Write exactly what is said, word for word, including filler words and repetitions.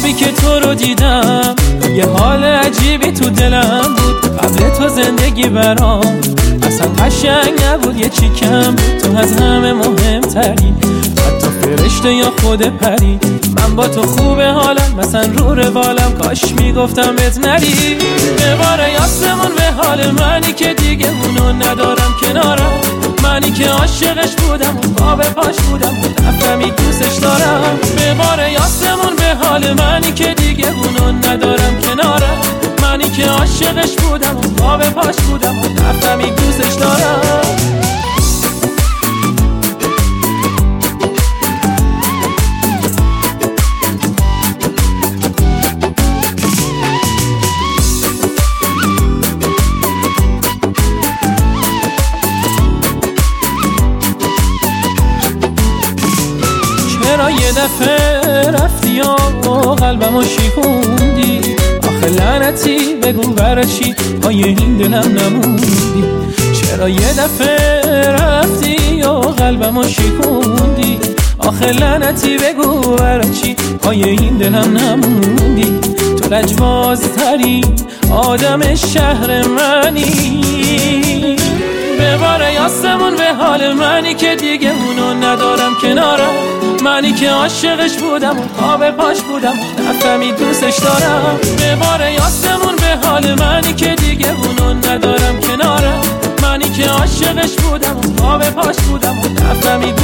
خوابی که تو رو دیدم یه حال عجیبی تو دلم بود. قبل تو زندگی برام اصلا قشنگ نبود، یه چی کم تو از همه مهمتری، حتی فرشته یا خود پری. من با تو خوبه حالم، مثلا رو روالم، کاش میگفتم بهت نری. بباره یاسمون به حال منی که دیگه اونو ندارم کنارم، منی که عاشقش بودم و پا به پاش بودم و نفهمی دوستش دارم. بباره یاسمون به حال منی که دیگه اونو ندارم کنارم، منی که عاشقش بودم و پا به پاش بودم و نفهمی دوستش دارم. چرا یه دفعه رفتی و قلبمو شکوندی؟ آخه لعنتی بگو برای چی پای این دلم نموندی؟ چرا یه دفعه رفتی و قلبمو شکوندی؟ آخه لعنتی بگو برای چی پای این دلم نموندی؟ تو لجبازترین آدم شهر منی. بباره یاسمون به حال منی که دیگه اونو ندارم کنارم، منی که عاشقش بودم و پا به پاش بودم و نفهمی دوستش دارم. بباره یاسمون به حال منی که دیگه اونو ندارم کنارم، منی که عاشقش بودم و پا به پاش بودم و نفهمی